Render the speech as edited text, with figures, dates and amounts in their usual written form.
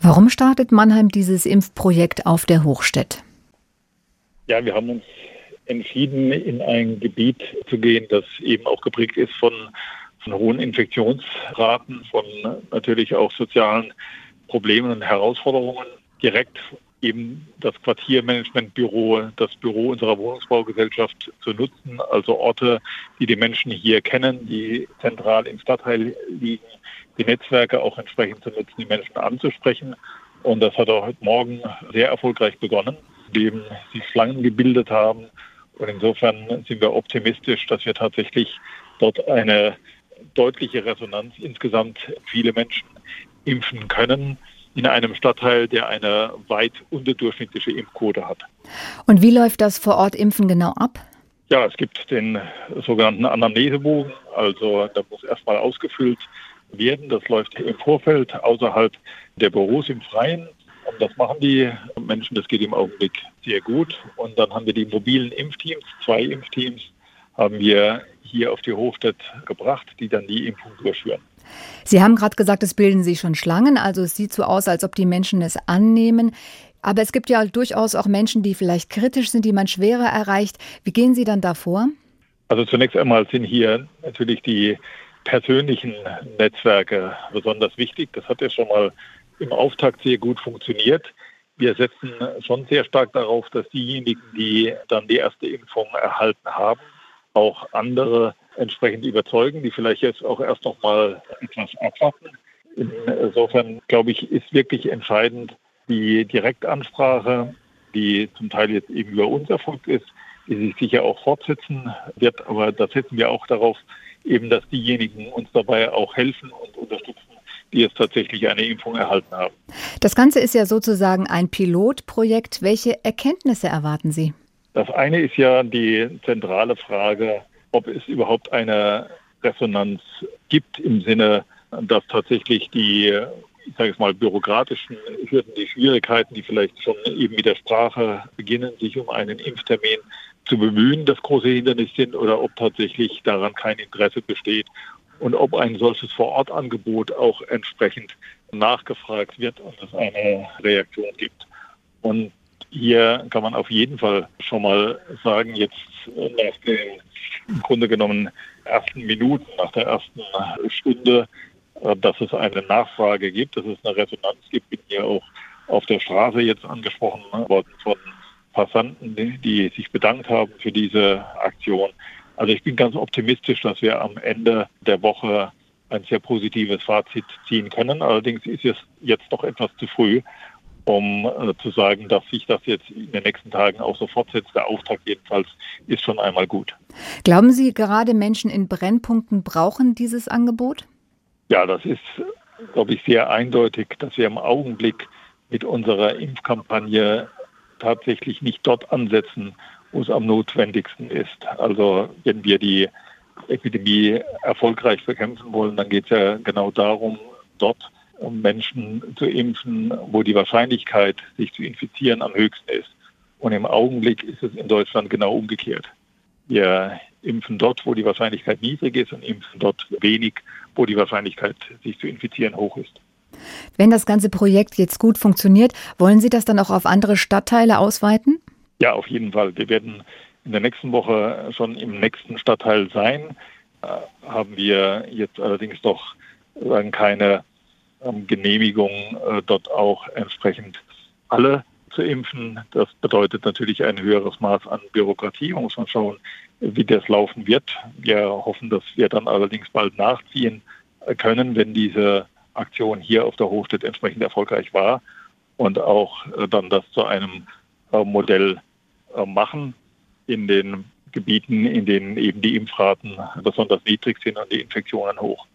Warum startet Mannheim dieses Impfprojekt auf der Hochstädt? Ja, wir haben uns entschieden, in ein Gebiet zu gehen, das eben auch geprägt ist von hohen Infektionsraten, von natürlich auch sozialen Problemen und Herausforderungen. Direkt eben das Quartiermanagementbüro, das Büro unserer Wohnungsbaugesellschaft zu nutzen, also Orte, die die Menschen hier kennen, die zentral im Stadtteil liegen, die Netzwerke auch entsprechend zu nutzen, die Menschen anzusprechen. Und das hat auch heute Morgen sehr erfolgreich begonnen, indem sich Schlangen gebildet haben. Und insofern sind wir optimistisch, dass wir tatsächlich dort eine deutliche Resonanz insgesamt viele Menschen impfen können in einem Stadtteil, der eine weit unterdurchschnittliche Impfquote hat. Und wie läuft das vor Ort Impfen genau ab? Ja, es gibt den sogenannten Anamnesebogen, also da muss erstmal ausgefüllt werden. Das läuft im Vorfeld außerhalb der Büros im Freien. Und das machen die Menschen, das geht im Augenblick sehr gut. Und dann haben wir die mobilen Impfteams, 2 Impfteams haben wir hier auf die Hochstädt gebracht, die dann die Impfung durchführen. Sie haben gerade gesagt, es bilden sich schon Schlangen, also es sieht so aus, als ob die Menschen es annehmen. Aber es gibt ja durchaus auch Menschen, die vielleicht kritisch sind, die man schwerer erreicht. Wie gehen Sie dann da vor? Also zunächst einmal sind hier natürlich die persönlichen Netzwerke besonders wichtig. Das hat ja schon mal im Auftakt sehr gut funktioniert. Wir setzen schon sehr stark darauf, dass diejenigen, die dann die erste Impfung erhalten haben, auch andere entsprechend überzeugen, die vielleicht jetzt auch erst noch mal etwas abwarten. Insofern, glaube ich, ist wirklich entscheidend die Direktansprache, die zum Teil jetzt eben über uns erfolgt ist, die sich sicher auch fortsetzen wird. Aber da setzen wir auch darauf, eben, dass diejenigen uns dabei auch helfen und unterstützen, die jetzt tatsächlich eine Impfung erhalten haben. Das Ganze ist ja sozusagen ein Pilotprojekt. Welche Erkenntnisse erwarten Sie? Das eine ist ja die zentrale Frage, ob es überhaupt eine Resonanz gibt im Sinne, dass tatsächlich die, ich sage es mal, bürokratischen Hürden, die Schwierigkeiten, die vielleicht schon eben mit der Sprache beginnen, sich um einen Impftermin zu bemühen, das große Hindernis sind, oder ob tatsächlich daran kein Interesse besteht und ob ein solches Vor-Ort-Angebot auch entsprechend nachgefragt wird und es eine Reaktion gibt. Und hier kann man auf jeden Fall schon mal sagen, jetzt nach den im Grunde genommen ersten Minuten, nach der ersten Stunde, dass es eine Nachfrage gibt, dass es eine Resonanz gibt. Ich bin hier auch auf der Straße jetzt angesprochen worden von Passanten, die sich bedankt haben für diese Aktion. Also ich bin ganz optimistisch, dass wir am Ende der Woche ein sehr positives Fazit ziehen können. Allerdings ist es jetzt noch etwas zu früh, um zu sagen, dass sich das jetzt in den nächsten Tagen auch so fortsetzt. Der Auftakt jedenfalls ist schon einmal gut. Glauben Sie, gerade Menschen in Brennpunkten brauchen dieses Angebot? Ja, das ist, glaube ich, sehr eindeutig, dass wir im Augenblick mit unserer Impfkampagne tatsächlich nicht dort ansetzen, wo es am notwendigsten ist. Also wenn wir die Epidemie erfolgreich bekämpfen wollen, dann geht es ja genau darum, dort Menschen zu impfen, wo die Wahrscheinlichkeit, sich zu infizieren, am höchsten ist. Und im Augenblick ist es in Deutschland genau umgekehrt. Wir impfen dort, wo die Wahrscheinlichkeit niedrig ist, und impfen dort wenig, wo die Wahrscheinlichkeit, sich zu infizieren, hoch ist. Wenn das ganze Projekt jetzt gut funktioniert, wollen Sie das dann auch auf andere Stadtteile ausweiten? Ja, auf jeden Fall. Wir werden in der nächsten Woche schon im nächsten Stadtteil sein. Haben wir jetzt allerdings noch keine Genehmigung, dort auch entsprechend alle zu impfen. Das bedeutet natürlich ein höheres Maß an Bürokratie. Man muss mal schauen, wie das laufen wird. Wir hoffen, dass wir dann allerdings bald nachziehen können, wenn diese Aktion hier auf der Hochstädt entsprechend erfolgreich war, und auch dann das zu einem Modell machen in den Gebieten, in denen eben die Impfraten besonders niedrig sind und die Infektionen hoch.